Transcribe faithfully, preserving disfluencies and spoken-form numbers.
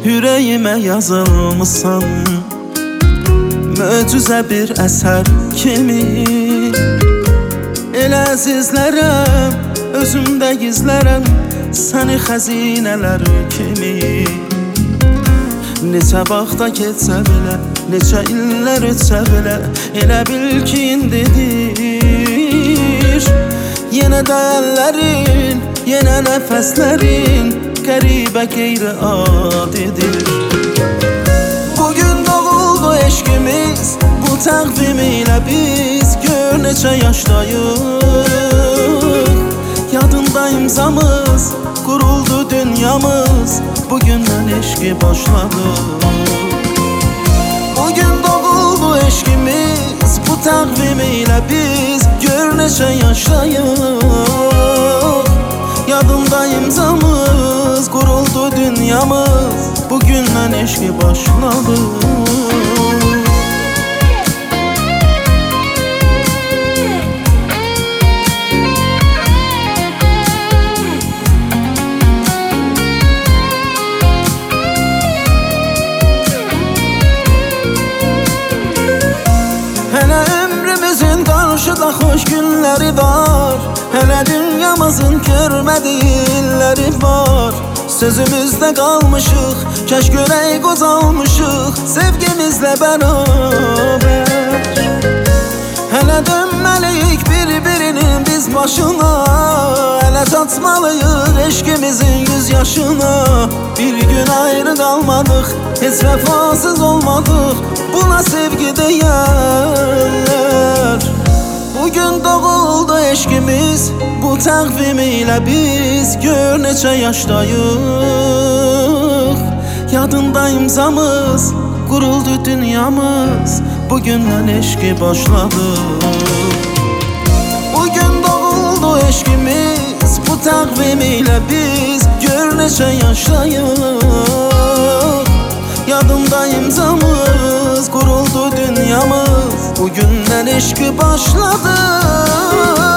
Yüreğime yazılmışsan möcüzə bir əsər kimi. Elə əzizlərəm, özümdə gizlərəm səni xəzinələr kimi. Neçə vaxta keçsə belə, neçə illər ötsə belə, elə bil ki indidir. Yenə də əllərin, yenə nəfəslərin qəribə qeyri-adidir. Bugün doğuldu eşqimiz, bu təqvim ilə biz gör neçə yaşdayıq. Yadında imzamız, quruldu dünyamız, bugündən eşqi başladı. Bugün doğuldu eşqimiz, bu təqvim ilə biz gör neçə yaşdayıq. Yadında imzamız, quruldu dünyamız, bugündən eşqi başladı. Hələ ömrümüzün qarşıda xoş günləri var, hələ dünyamızın görmədiyi illəri var. Sözümüzdə qalmışıq, kəş görək qozalmışıq sevgimizlə bərabər. Hələ dönməliyik bir-birinin biz başına, hələ çatmalıyıq eşqimizin yüz yaşına. Bir gün ayrı qalmadıq, heç vəfasız olmadıq, buna sevgi deyərlər. Bugün doğuldu eşqimiz, bu təqvim ilə biz gör neçə yaşdayıq. Yadında imzamız, quruldu dünyamız, bugündən eşqi başladı. Bugün doğuldu eşqimiz, bu təqvim ilə biz gör neçə yaşdayıq. Yadımda imzamız, quruldu dünyamız, bugündən eşqi başladı.